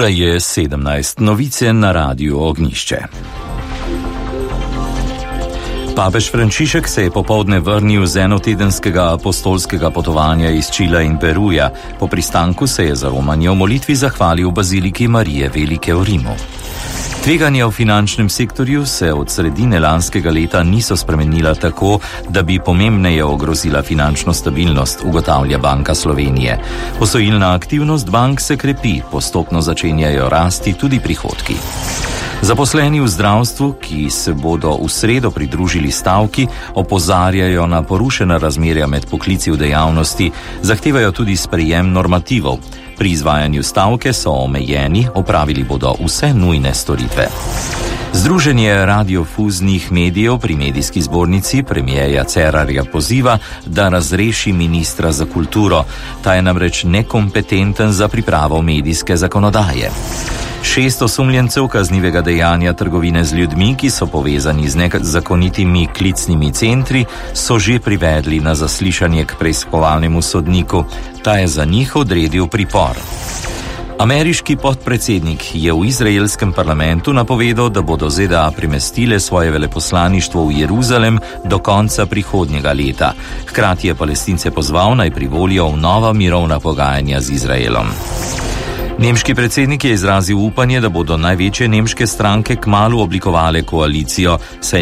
Ura je 17, novice na Radiu Ognjišče. Papež Frančišek se je popoldne vrnil z enotedenskega apostolskega potovanja iz Čila in Peruja. Po pristanku se je za romanje v molitvi zahvalil baziliki Marije Velike v Rimu. Tveganja v finančnem sektorju se od sredine lanskega leta niso spremenila tako, da bi pomembneje ogrozila finančno stabilnost, ugotavlja Banka Slovenije. Posojilna aktivnost bank se krepi, postopno začenjajo rasti tudi prihodki. Zaposleni v zdravstvu, ki se bodo v sredo pridružili stavki, opozarjajo na porušena razmerja med poklici v dejavnosti, zahtevajo tudi sprejem normativov. Pri izvajanju stavke so omejeni, opravili bodo vse nujne storitve. Združenje radiofuznih medijev pri medijski zbornici premierja Cerarja poziva, da razreši ministra za kulturo. Ta je namreč nekompetenten za pripravo medijske zakonodaje. 6 osumljencev kaznivega dejanja trgovine z ljudmi, ki so povezani z nezakonitimi klicnimi centri, so že privedli na zaslišanje k preiskovalnemu sodniku. Ta je za njih odredil pripor. Ameriški podpredsednik je v izraelskem parlamentu napovedal, da bodo ZDA premestile svoje veleposlaništvo v Jeruzalem do konca prihodnjega leta. Hkrati je Palestince pozval, naj privolijo v nova mirovna pogajanja z Izraelom. Nemški predsednik je izrazil upanje, da bodo največje nemške stranke kmalu oblikovale koalicijo, saj